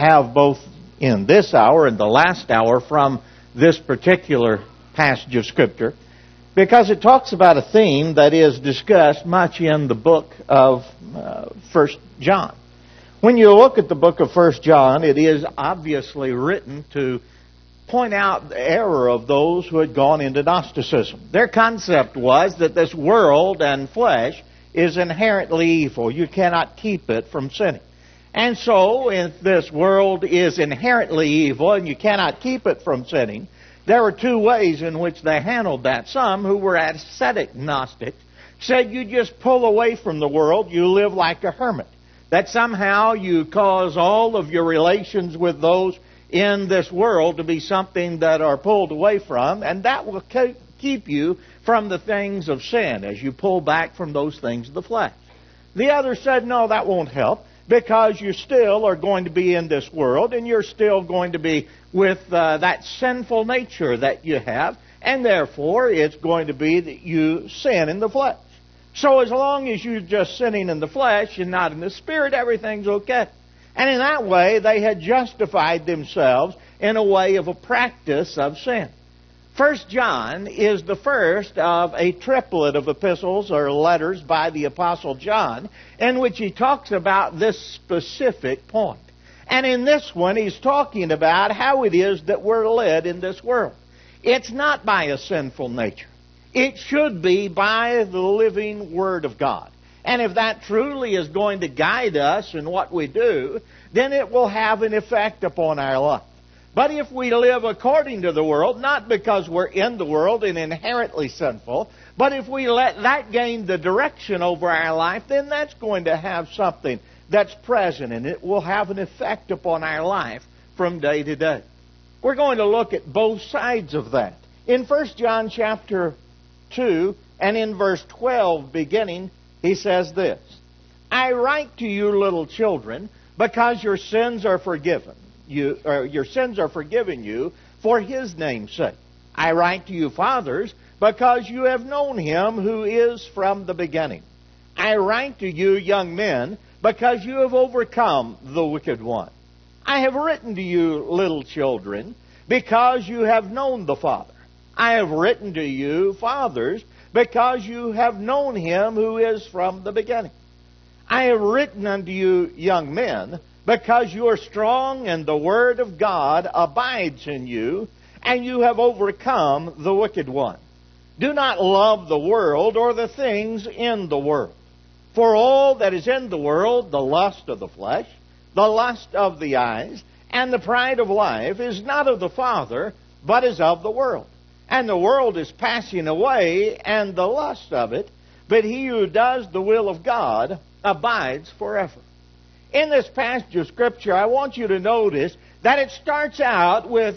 have both in this hour and the last hour from this particular passage of Scripture, because it talks about a theme that is discussed much in the book of 1 John. When you look at the book of 1 John, it is obviously written to point out the error of those who had gone into Gnosticism. Their concept was that this world and flesh is inherently evil. You cannot keep it from sinning. And so, if this world is inherently evil and you cannot keep it from sinning, there were two ways in which they handled that. Some who were ascetic Gnostics said you just pull away from the world, you live like a hermit. That somehow you cause all of your relations with those in this world to be something that are pulled away from, and that will keep you from the things of sin as you pull back from those things of the flesh. The other said, no, that won't help, because you still are going to be in this world, and you're still going to be with that sinful nature that you have, and therefore it's going to be that you sin in the flesh. So as long as you're just sinning in the flesh and not in the Spirit, everything's okay. And in that way, they had justified themselves in a way of a practice of sin. 1 John is the first of a triplet of epistles or letters by the Apostle John in which he talks about this specific point. And in this one, he's talking about how it is that we're led in this world. It's not by a sinful nature. It should be by the living Word of God. And if that truly is going to guide us in what we do, then it will have an effect upon our life. But if we live according to the world, not because we're in the world and inherently sinful, but if we let that gain the direction over our life, then that's going to have something that's present, and it will have an effect upon our life from day to day. We're going to look at both sides of that. In 1 John chapter 2 and in verse 12 beginning, he says this, I write to you, little children, because your sins are forgiven. Your sins are forgiven you for His name's sake. I write to you, fathers, because you have known Him who is from the beginning. I write to you, young men, because you have overcome the wicked one. I have written to you, little children, because you have known the Father. I have written to you, fathers, because you have known Him who is from the beginning. I have written unto you, young men, because you are strong and the Word of God abides in you, and you have overcome the wicked one. Do not love the world or the things in the world. For all that is in the world, the lust of the flesh, the lust of the eyes, and the pride of life, is not of the Father, but is of the world. And the world is passing away, and the lust of it, but he who does the will of God abides forever. In this passage of Scripture, I want you to notice that it starts out with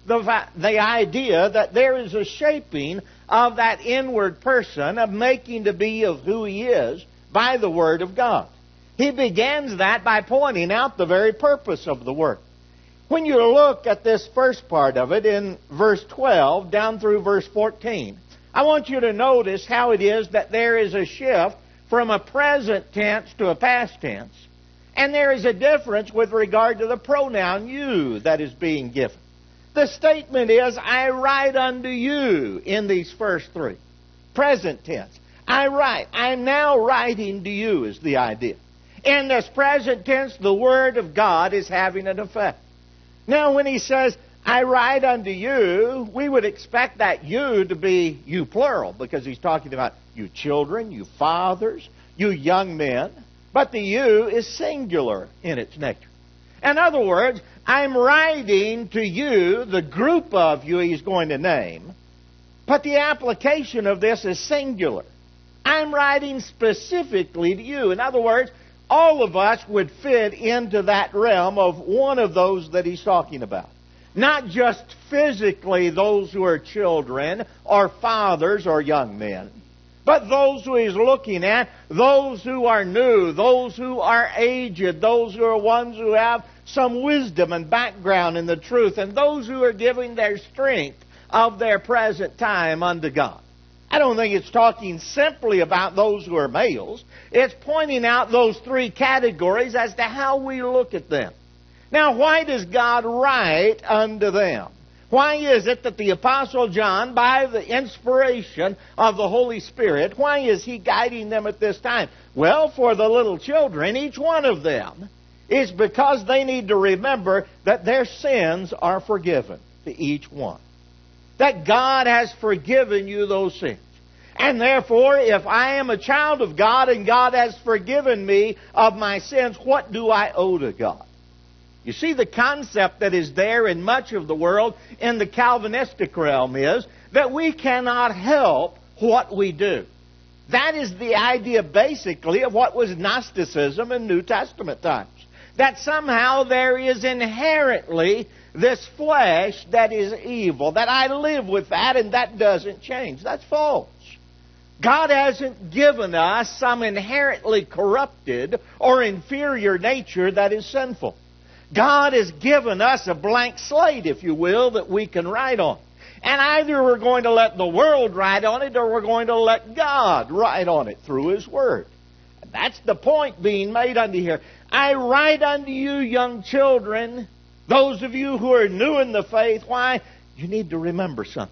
the idea that there is a shaping of that inward person, of making to be of who he is by the Word of God. He begins that by pointing out the very purpose of the Word. When you look at this first part of it in verse 12 down through verse 14, I want you to notice how it is that there is a shift from a present tense to a past tense. And there is a difference with regard to the pronoun you that is being given. The statement is, I write unto you in these first three. Present tense. I write. I'm now writing to you is the idea. In this present tense, the Word of God is having an effect. Now, when he says, I write unto you, we would expect that you to be you plural, because he's talking about you children, you fathers, you young men. But the you is singular in its nature. In other words, I'm writing to you, the group of you he's going to name, but the application of this is singular. I'm writing specifically to you. In other words, all of us would fit into that realm of one of those that he's talking about. Not just physically those who are children or fathers or young men, but those who he's looking at, those who are new, those who are aged, those who are ones who have some wisdom and background in the truth, and those who are giving their strength of their present time unto God. I don't think it's talking simply about those who are males. It's pointing out those three categories as to how we look at them. Now, why does God write unto them? Why is it that the Apostle John, by the inspiration of the Holy Spirit, why is he guiding them at this time? Well, for the little children, each one of them, is because they need to remember that their sins are forgiven to each one. That God has forgiven you those sins. And therefore, if I am a child of God and God has forgiven me of my sins, what do I owe to God? You see, the concept that is there in much of the world in the Calvinistic realm is that we cannot help what we do. That is the idea basically of what was Gnosticism in New Testament times. That somehow there is inherently this flesh that is evil, that I live with that and that doesn't change. That's false. God hasn't given us some inherently corrupted or inferior nature that is sinful. God has given us a blank slate, if you will, that we can write on. And either we're going to let the world write on it or we're going to let God write on it through His Word. And that's the point being made unto here. I write unto you, young children, those of you who are new in the faith. Why? You need to remember something.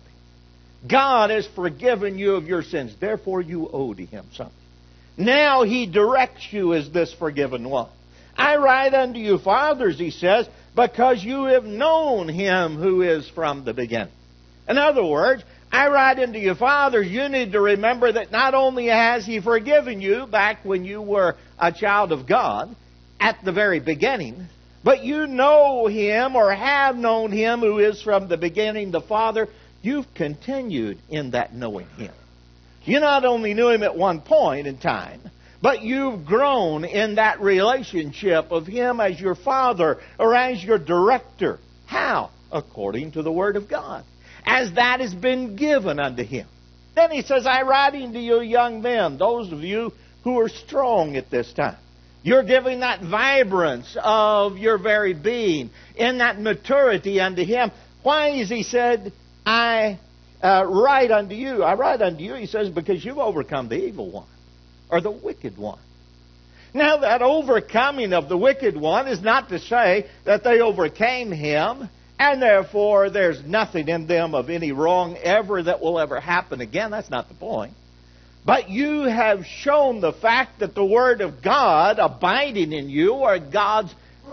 God has forgiven you of your sins. Therefore, you owe to Him something. Now He directs you as this forgiven one. I write unto you, fathers, he says, because you have known Him who is from the beginning. In other words, I write unto you, fathers, you need to remember that not only has He forgiven you back when you were a child of God, at the very beginning, but you know Him or have known Him who is from the beginning, the Father. You've continued in that knowing Him. You not only knew Him at one point in time, but you've grown in that relationship of Him as your Father or as your director. How? According to the Word of God. As that has been given unto Him. Then He says, I write unto you young men, those of you who are strong at this time. You're giving that vibrance of your very being in that maturity unto Him. Why is He said, I write unto you? I write unto you, He says, because you've overcome the evil one. Or the wicked one. Now, that overcoming of the wicked one is not to say that they overcame him, and therefore there's nothing in them of any wrong ever that will ever happen again. That's not the point. But you have shown the fact that the Word of God abiding in you, or God's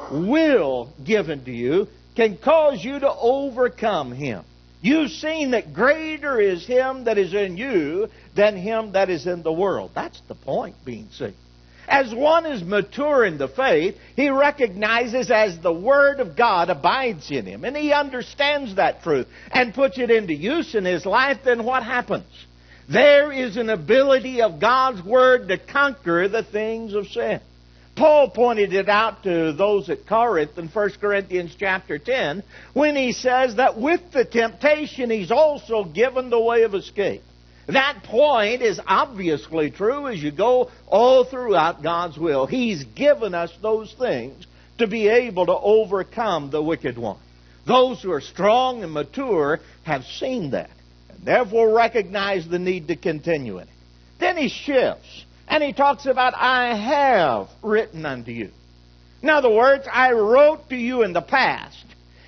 will given to you, can cause you to overcome him. You've seen that greater is Him that is in you than him that is in the world. That's the point being seen. As one is mature in the faith, he recognizes as the Word of God abides in him, and he understands that truth and puts it into use in his life, then what happens? There is an ability of God's Word to conquer the things of sin. Paul pointed it out to those at Corinth in 1 Corinthians chapter 10 when he says that with the temptation he's also given the way of escape. That point is obviously true as you go all throughout God's will. He's given us those things to be able to overcome the wicked one. Those who are strong and mature have seen that, and therefore recognize the need to continue in it. Then he shifts. And he talks about, I have written unto you. In other words, I wrote to you in the past.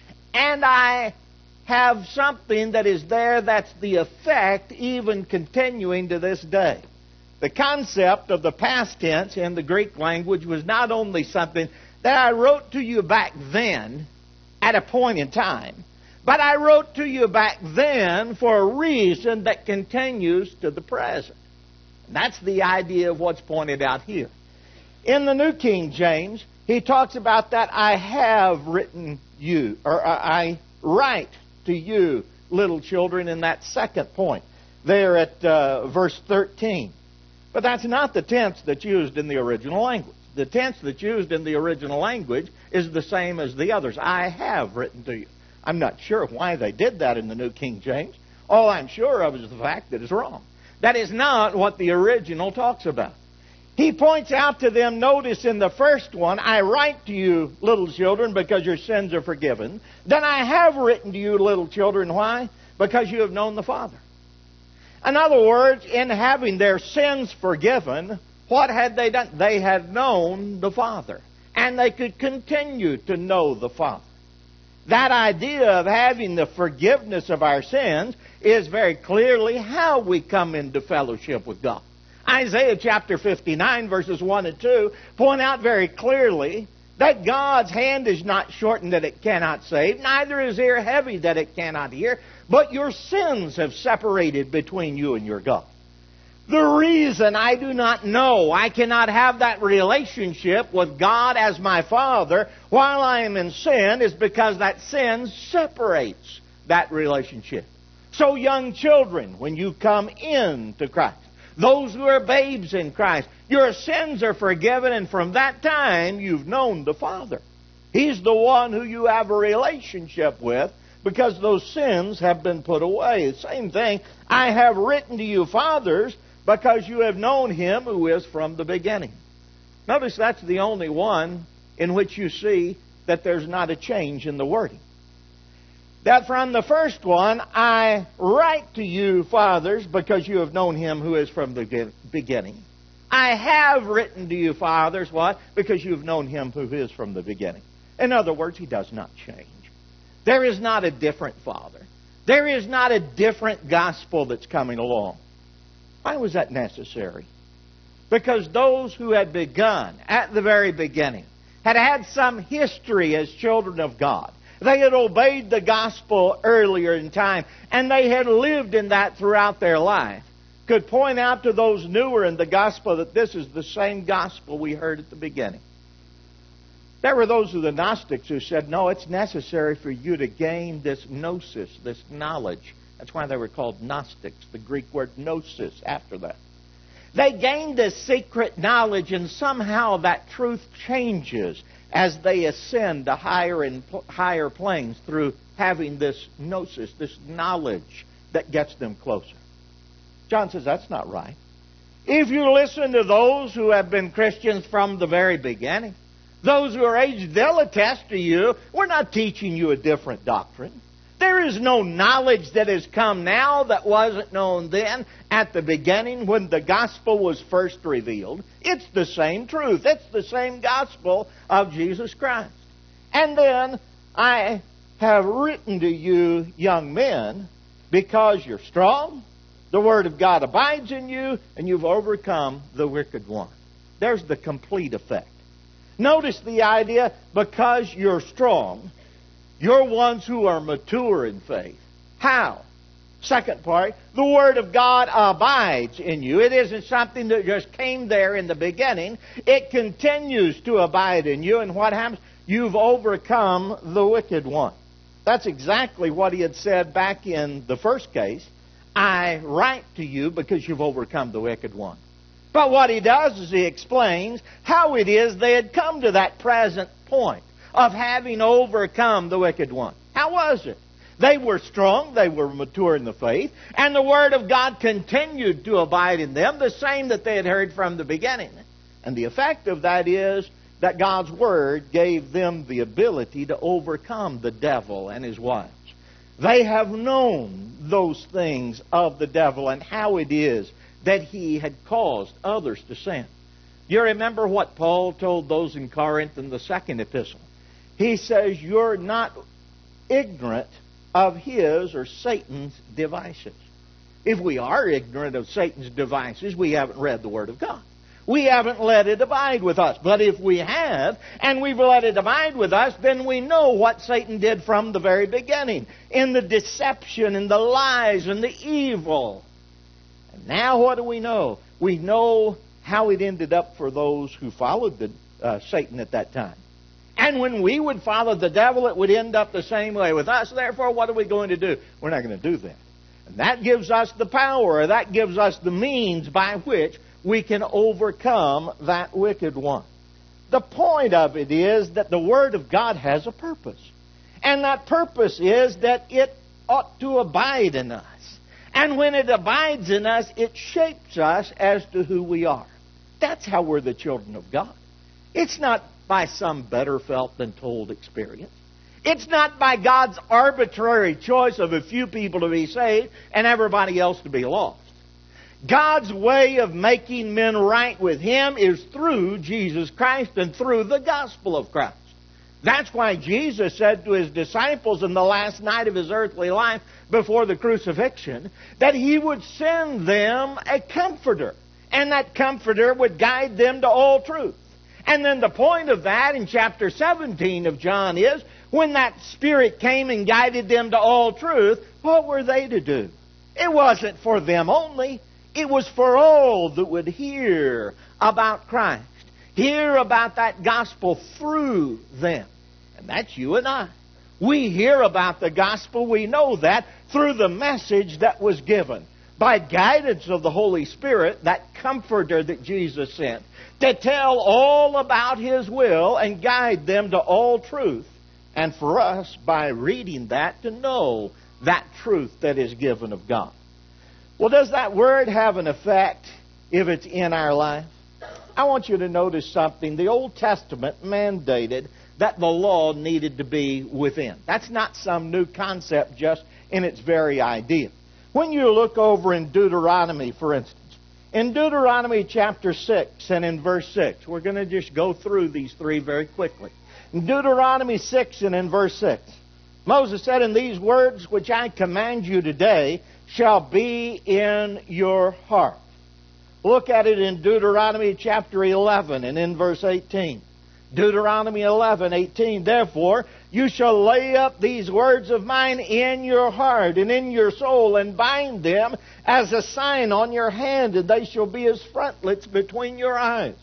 And I have something that is there that's the effect even continuing to this day. The concept of the past tense in the Greek language was not only something that I wrote to you back then at a point in time, but I wrote to you back then for a reason that continues to the present. That's the idea of what's pointed out here. In the New King James, he talks about that I have written you, or I write to you, little children, in that second point, there at verse 13. But that's not the tense that's used in the original language. The tense that's used in the original language is the same as the others. I have written to you. I'm not sure why they did that in the New King James. All I'm sure of is the fact that it's wrong. That is not what the original talks about. He points out to them, notice in the first one, I write to you, little children, because your sins are forgiven. Then I have written to you, little children, why? Because you have known the Father. In other words, in having their sins forgiven, what had they done? They had known the Father. and they could continue to know the Father. That idea of having the forgiveness of our sins is very clearly how we come into fellowship with God. Isaiah chapter 59 verses 1 and 2 point out very clearly that God's hand is not shortened that it cannot save, neither is ear heavy that it cannot hear, but your sins have separated between you and your God. The reason I do not know, I cannot have that relationship with God as my Father while I am in sin, is because that sin separates that relationship. So young children, when you come into Christ, those who are babes in Christ, your sins are forgiven, and from that time you've known the Father. He's the one who you have a relationship with because those sins have been put away. The same thing, I have written to you, fathers, because you have known Him who is from the beginning. Notice that's the only one in which you see that there's not a change in the wording. That from the first one, I write to you, fathers, because you have known Him who is from the beginning. I have written to you, fathers, what? Because you have known Him who is from the beginning. In other words, He does not change. There is not a different Father. There is not a different gospel that's coming along. Why was that necessary? Because those who had begun at the very beginning had had some history as children of God. They had obeyed the gospel earlier in time, and they had lived in that throughout their life. Could point out to those newer in the gospel that this is the same gospel we heard at the beginning. There were those of the Gnostics who said, no, it's necessary for you to gain this gnosis, this knowledge. That's why they were called Gnostics, the Greek word gnosis after that. They gained this secret knowledge, and somehow that truth changes as they ascend to higher and higher planes through having this gnosis, this knowledge that gets them closer. John says that's not right. If you listen to those who have been Christians from the very beginning, those who are aged, they'll attest to you, we're not teaching you a different doctrine. There is no knowledge that has come now that wasn't known then at the beginning when the gospel was first revealed. It's the same truth. It's the same gospel of Jesus Christ. And then, I have written to you, young men, because you're strong, the Word of God abides in you, and you've overcome the wicked one. There's the complete effect. Notice the idea, because you're strong, you're ones who are mature in faith. How? Second part, the Word of God abides in you. It isn't something that just came there in the beginning. It continues to abide in you. And what happens? You've overcome the wicked one. That's exactly what he had said back in the first case. I write to you because you've overcome the wicked one. But what he does is he explains how it is they had come to that present point of having overcome the wicked one. How was it? They were strong, they were mature in the faith, and the Word of God continued to abide in them, the same that they had heard from the beginning. And the effect of that is that God's Word gave them the ability to overcome the devil and his wiles. They have known those things of the devil and how it is that he had caused others to sin. You remember what Paul told those in Corinth in the second epistle. He says, you're not ignorant of his or Satan's devices. If we are ignorant of Satan's devices, we haven't read the Word of God. We haven't let it abide with us. But if we have, and we've let it abide with us, then we know what Satan did from the very beginning, in the deception and the lies and the evil. And now what do we know? We know how it ended up for those who followed Satan at that time. And when we would follow the devil, it would end up the same way with us. Therefore, what are we going to do? We're not going to do that. And that gives us the power, that gives us the means by which we can overcome that wicked one. The point of it is that the Word of God has a purpose. And that purpose is that it ought to abide in us. And when it abides in us, it shapes us as to who we are. That's how we're the children of God. It's not by some better felt than told experience. It's not by God's arbitrary choice of a few people to be saved and everybody else to be lost. God's way of making men right with Him is through Jesus Christ and through the gospel of Christ. That's why Jesus said to His disciples in the last night of His earthly life before the crucifixion that He would send them a comforter. And that comforter would guide them to all truth. And then the point of that in chapter 17 of John is, when that Spirit came and guided them to all truth, what were they to do? It wasn't for them only. It was for all that would hear about Christ. Hear about that gospel through them. And that's you and I. We hear about the gospel, we know that, through the message that was given. By guidance of the Holy Spirit, that comforter that Jesus sent, to tell all about His will and guide them to all truth. And for us, by reading that, to know that truth that is given of God. Well, does that Word have an effect if it's in our life? I want you to notice something. The Old Testament mandated that the law needed to be within. That's not some new concept just in its very idea. When you look over in Deuteronomy, for instance, in Deuteronomy chapter 6 and in verse 6, we're going to just go through these three very quickly. In Deuteronomy 6 and in verse 6, Moses said, "And these words which I command you today shall be in your heart." Look at it in Deuteronomy chapter 11 and in verse 18. Deuteronomy 11:18. "Therefore you shall lay up these words of mine in your heart and in your soul, and bind them as a sign on your hand, and they shall be as frontlets between your eyes."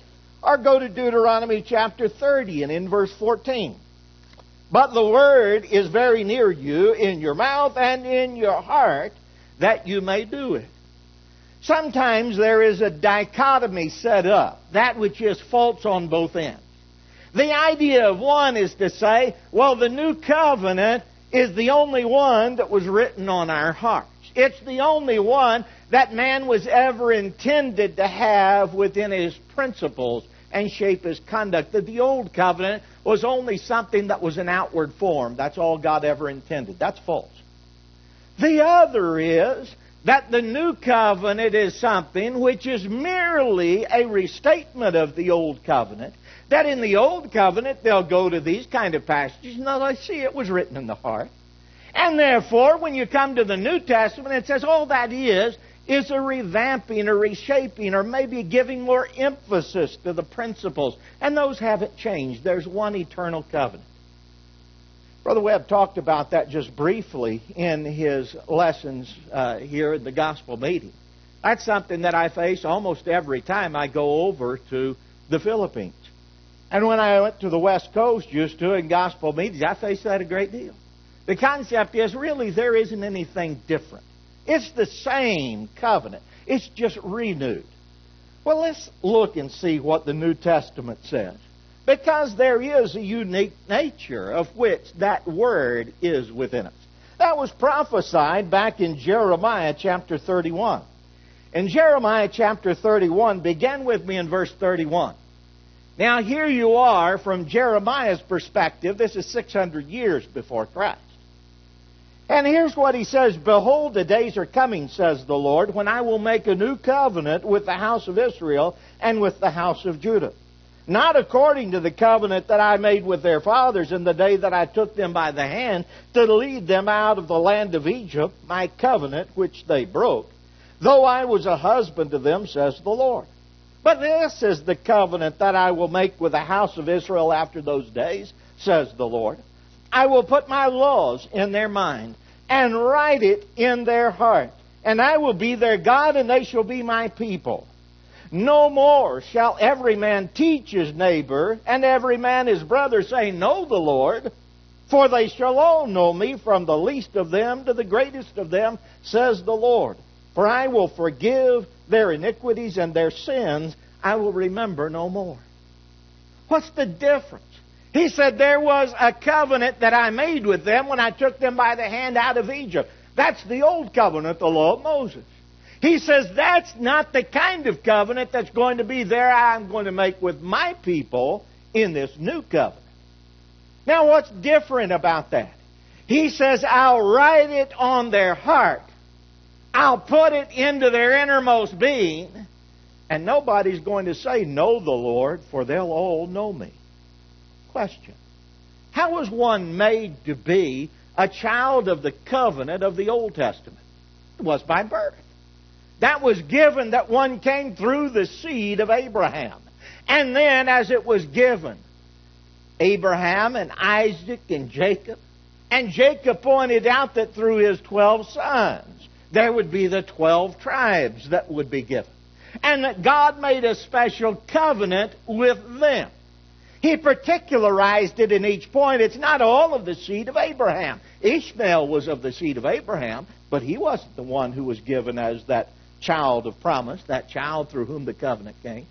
Or go to Deuteronomy chapter 30 and in verse 14. "But the word is very near you, in your mouth and in your heart, that you may do it." Sometimes there is a dichotomy set up, that which is false on both ends. The idea of one is to say, well, the new covenant is the only one that was written on our hearts. It's the only one that man was ever intended to have within his principles and shape his conduct. That the old covenant was only something that was an outward form. That's all God ever intended. That's false. The other is that the new covenant is something which is merely a restatement of the old covenant. That in the old covenant they'll go to these kind of passages and they'll see it was written in the heart. And therefore, when you come to the New Testament, it says all that is a revamping or reshaping or maybe giving more emphasis to the principles. And those haven't changed. There's one eternal covenant. Brother Webb talked about that just briefly in his lessons here in the gospel meeting. That's something that I face almost every time I go over to the Philippines. And when I went to the West Coast used to in gospel meetings, I faced that a great deal. The concept is really there isn't anything different. It's the same covenant. It's just renewed. Well, let's look and see what the New Testament says. Because there is a unique nature of which that word is within us. That was prophesied back in Jeremiah chapter 31. In Jeremiah chapter 31, begin with me in verse 31. Now here you are from Jeremiah's perspective. This is 600 years before Christ. And here's what he says. "Behold, the days are coming, says the Lord, when I will make a new covenant with the house of Israel and with the house of Judah. Not according to the covenant that I made with their fathers in the day that I took them by the hand to lead them out of the land of Egypt, my covenant which they broke, though I was a husband to them, says the Lord. But this is the covenant that I will make with the house of Israel after those days, says the Lord. I will put my laws in their mind and write it in their heart. And I will be their God, and they shall be my people. No more shall every man teach his neighbor, and every man his brother, saying, Know the Lord. For they shall all know me, from the least of them to the greatest of them, says the Lord. For I will forgive their iniquities, and their sins I will remember no more." What's the difference? He said there was a covenant that I made with them when I took them by the hand out of Egypt. That's the old covenant, the law of Moses. He says that's not the kind of covenant that's going to be there I'm going to make with my people in this new covenant. Now what's different about that? He says I'll write it on their heart. I'll put it into their innermost being, and nobody's going to say, know the Lord, for they'll all know me. Question. How was one made to be a child of the covenant of the Old Testament? It was by birth. That was given, that one came through the seed of Abraham. And then as it was given, Abraham and Isaac and Jacob. And Jacob pointed out that through his 12 sons, there would be the 12 tribes that would be given. And that God made a special covenant with them. He particularized it in each point. It's not all of the seed of Abraham. Ishmael was of the seed of Abraham, but he wasn't the one who was given as that child of promise, that child through whom the covenant came.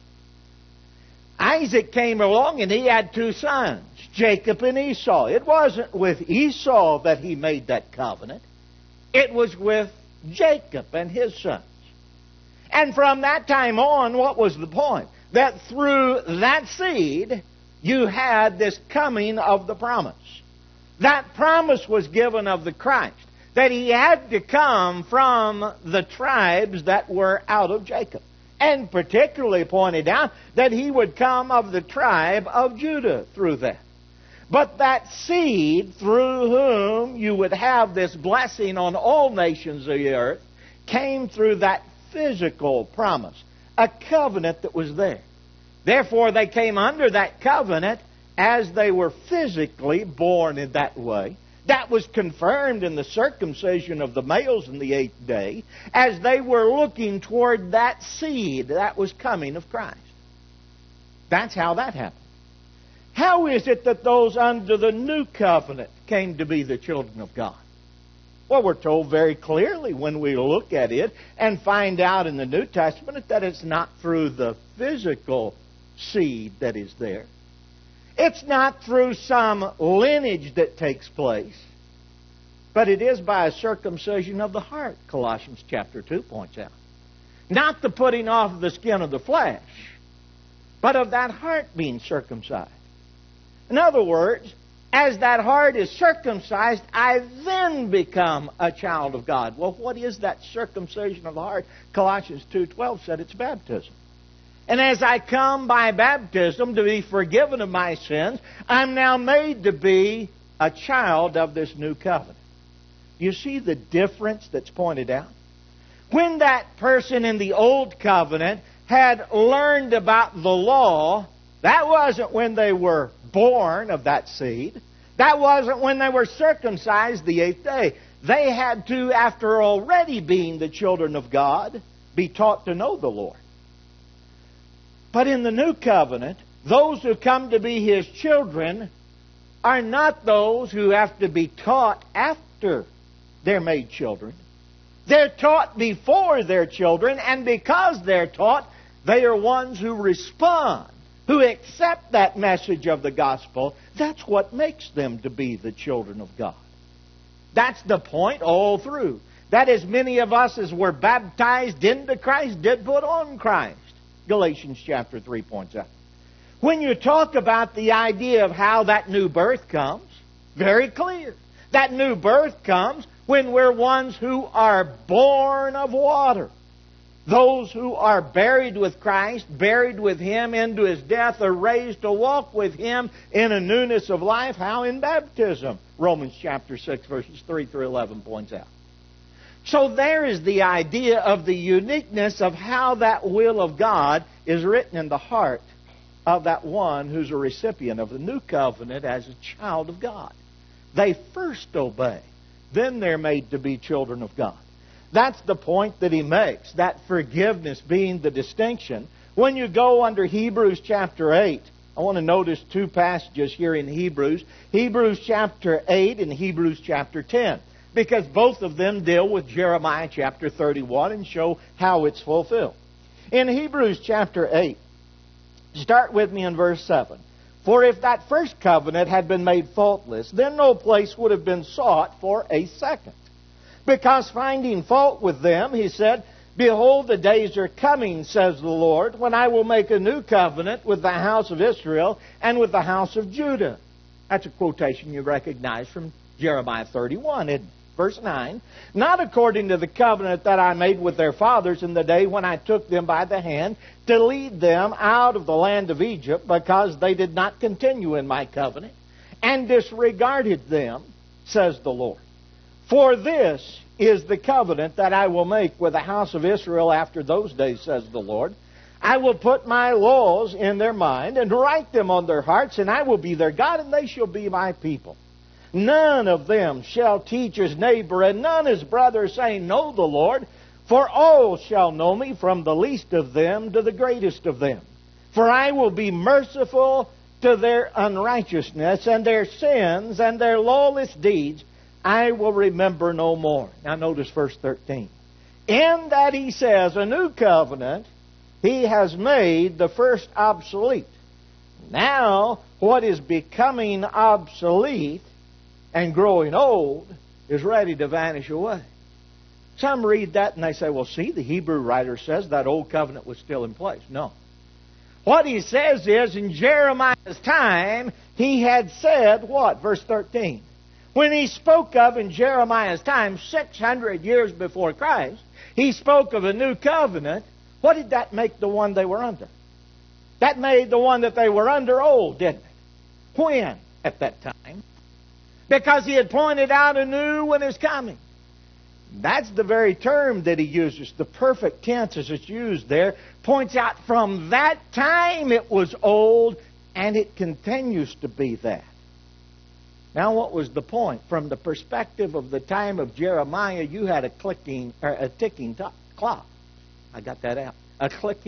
Isaac came along and he had 2 sons, Jacob and Esau. It wasn't with Esau that he made that covenant. It was with Jacob and his sons. And from that time on, what was the point? That through that seed, you had this coming of the promise. That promise was given of the Christ, that He had to come from the tribes that were out of Jacob. And particularly pointed out that He would come of the tribe of Judah through that. But that seed through whom you would have this blessing on all nations of the earth came through that physical promise, a covenant that was there. Therefore, they came under that covenant as they were physically born in that way. That was confirmed in the circumcision of the males in the 8th day as they were looking toward that seed that was coming of Christ. That's how that happened. How is it that those under the new covenant came to be the children of God? Well, we're told very clearly when we look at it and find out in the New Testament that it's not through the physical seed that is there. It's not through some lineage that takes place, but it is by a circumcision of the heart, Colossians chapter 2 points out. Not the putting off of the skin of the flesh, but of that heart being circumcised. In other words, as that heart is circumcised, I then become a child of God. Well, what is that circumcision of the heart? Colossians 2:12 said it's baptism. And as I come by baptism to be forgiven of my sins, I'm now made to be a child of this new covenant. You see the difference that's pointed out? When that person in the old covenant had learned about the law, that wasn't when they were born of that seed. That wasn't when they were circumcised the 8th day. They had to, after already being the children of God, be taught to know the Lord. But in the new covenant, those who come to be His children are not those who have to be taught after they're made children. They're taught before they're children, and because they're taught, they are ones who respond, who accept that message of the gospel. That's what makes them to be the children of God. That's the point all through. That as many of us as were baptized into Christ did put on Christ. Galatians chapter 3 points out. When you talk about the idea of how that new birth comes, very clear. That new birth comes when we're ones who are born of water. Those who are buried with Christ, buried with Him into His death, are raised to walk with Him in a newness of life. How? In baptism. Romans chapter 6 verses 3 through 11 points out. So there is the idea of the uniqueness of how that will of God is written in the heart of that one who's a recipient of the new covenant as a child of God. They first obey. Then they're made to be children of God. That's the point that he makes, that forgiveness being the distinction. When you go under Hebrews chapter 8, I want to notice 2 passages here in Hebrews. Hebrews chapter 8 and Hebrews chapter 10. Because both of them deal with Jeremiah chapter 31 and show how it's fulfilled. In Hebrews chapter 8, start with me in verse 7. For if that first covenant had been made faultless, then no place would have been sought for a second. Because finding fault with them, he said, Behold, the days are coming, says the Lord, when I will make a new covenant with the house of Israel and with the house of Judah. That's a quotation you recognize from Jeremiah 31, isn't it? Verse 9, not according to the covenant that I made with their fathers in the day when I took them by the hand to lead them out of the land of Egypt, because they did not continue in my covenant and disregarded them, says the Lord. For this is the covenant that I will make with the house of Israel after those days, says the Lord. I will put my laws in their mind and write them on their hearts, and I will be their God, and they shall be my people. None of them shall teach his neighbor, and none his brother, saying, Know the Lord, for all shall know me, from the least of them to the greatest of them. For I will be merciful to their unrighteousness, and their sins, and their lawless deeds I will remember no more. Now notice verse 13. In that he says, a new covenant, he has made the first obsolete. Now, what is becoming obsolete and growing old is ready to vanish away. Some read that and they say, well, see, the Hebrew writer says that old covenant was still in place. No. What he says is, in Jeremiah's time, he had said what? Verse 13. When he spoke of, in Jeremiah's time, 600 years before Christ, he spoke of a new covenant. What did that make the one they were under? That made the one that they were under old, didn't it? When? At that time. Because he had pointed out a new one is coming. That's the very term that he uses. The perfect tense as it's used there points out from that time it was old, and it continues to be that. Now, what was the point? From the perspective of the time of Jeremiah, you had a ticking clock. I got that out. A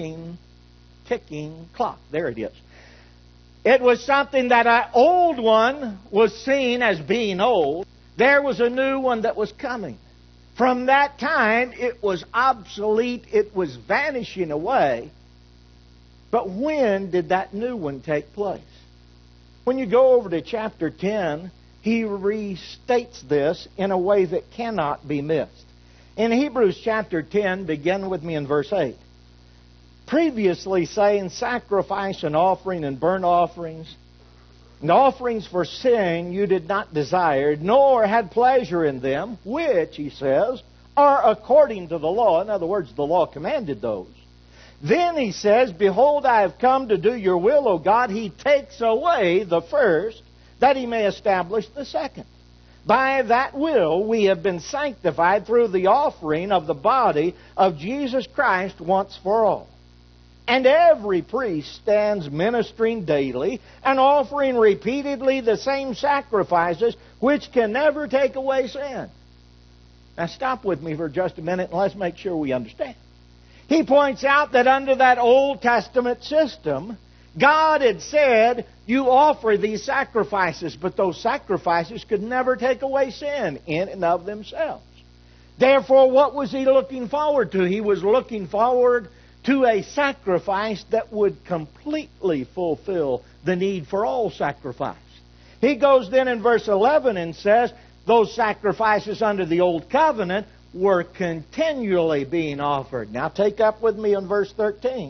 ticking clock. There it is. It was something that an old one was seen as being old. There was a new one that was coming. From that time, it was obsolete. It was vanishing away. But when did that new one take place? When you go over to chapter 10, he restates this in a way that cannot be missed. In Hebrews chapter 10, begin with me in verse 8. Previously saying, sacrifice and offering and burnt offerings, and offerings for sin you did not desire, nor had pleasure in them, which, he says, are according to the law. In other words, the law commanded those. Then he says, behold, I have come to do your will, O God. He takes away the first, that he may establish the second. By that will we have been sanctified through the offering of the body of Jesus Christ once for all. And every priest stands ministering daily and offering repeatedly the same sacrifices, which can never take away sin. Now stop with me for just a minute and let's make sure we understand. He points out that under that Old Testament system, God had said, you offer these sacrifices, but those sacrifices could never take away sin in and of themselves. Therefore, what was he looking forward to? He was looking forward to a sacrifice that would completely fulfill the need for all sacrifice. He goes then in verse 11 and says, those sacrifices under the Old Covenant were continually being offered. Now take up with me in verse 13.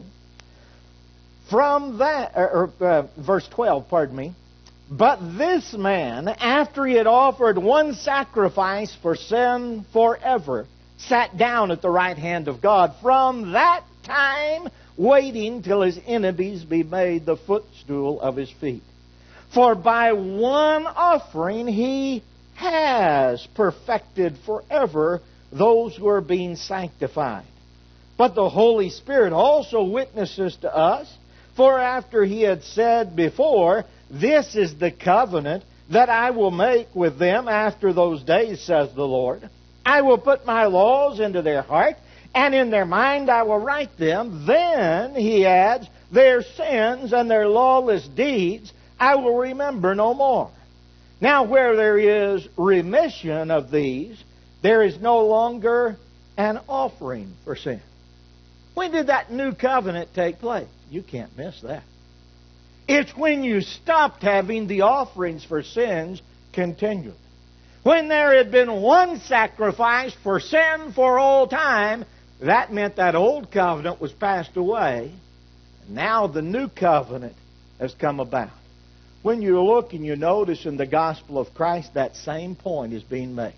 From that, verse 12, pardon me. But this man, after he had offered one sacrifice for sin forever, sat down at the right hand of God. From that time, waiting till his enemies be made the footstool of his feet. For by one offering he has perfected forever those who are being sanctified. But the Holy Spirit also witnesses to us, for after he had said before, this is the covenant that I will make with them after those days, says the Lord. I will put my laws into their heart, and in their mind I will write them. Then, he adds, their sins and their lawless deeds I will remember no more. Now, where there is remission of these, there is no longer an offering for sin. When did that new covenant take place? You can't miss that. It's when you stopped having the offerings for sins continually. When there had been one sacrifice for sin for all time, that meant that old covenant was passed away. Now the new covenant has come about. When you look and you notice in the gospel of Christ, that same point is being made.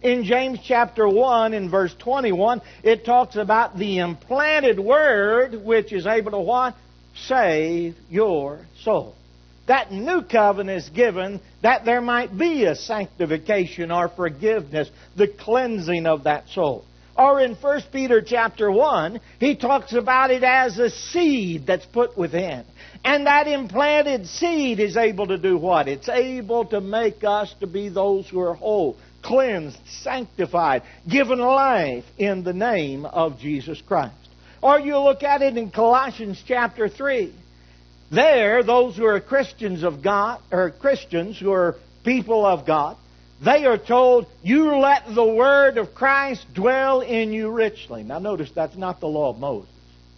In James chapter 1 in verse 21, it talks about the implanted Word which is able to what? Save your soul. That new covenant is given that there might be a sanctification or forgiveness, the cleansing of that soul. Or in 1 Peter chapter 1, he talks about it as a seed that's put within. And that implanted seed is able to do what? It's able to make us to be those who are whole, cleansed, sanctified, given life in the name of Jesus Christ. Or you look at it in Colossians chapter 3. There, those who are Christians of God, or Christians who are people of God, they are told, you let the Word of Christ dwell in you richly. Now notice that's not the law of Moses.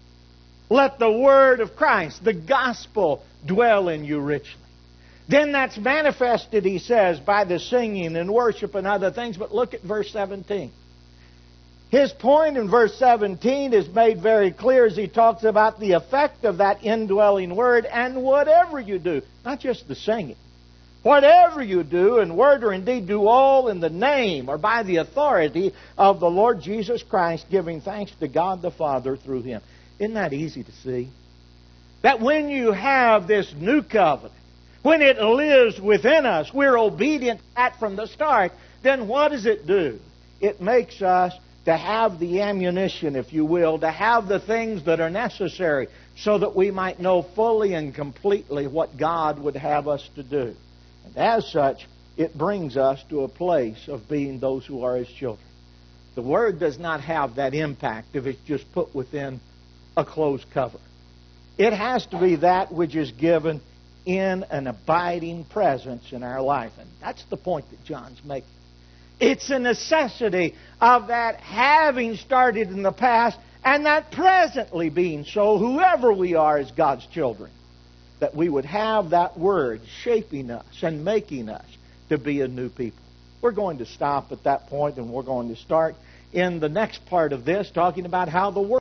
Let the Word of Christ, the gospel, dwell in you richly. Then that's manifested, he says, by the singing and worship and other things. But look at verse 17. His point in verse 17 is made very clear as he talks about the effect of that indwelling Word. And whatever you do, not just the singing, whatever you do in word or in deed, do all in the name or by the authority of the Lord Jesus Christ, giving thanks to God the Father through Him. Isn't that easy to see? That when you have this new covenant, when it lives within us, we're obedient to that from the start, then what does it do? It makes us to have the ammunition, if you will, to have the things that are necessary so that we might know fully and completely what God would have us to do. And as such, it brings us to a place of being those who are His children. The Word does not have that impact if it's just put within a closed cover. It has to be that which is given in an abiding presence in our life. And that's the point that John's making. It's a necessity of that having started in the past and that presently being so, whoever we are as God's children, that we would have that Word shaping us and making us to be a new people. We're going to stop at that point and we're going to start in the next part of this talking about how the Word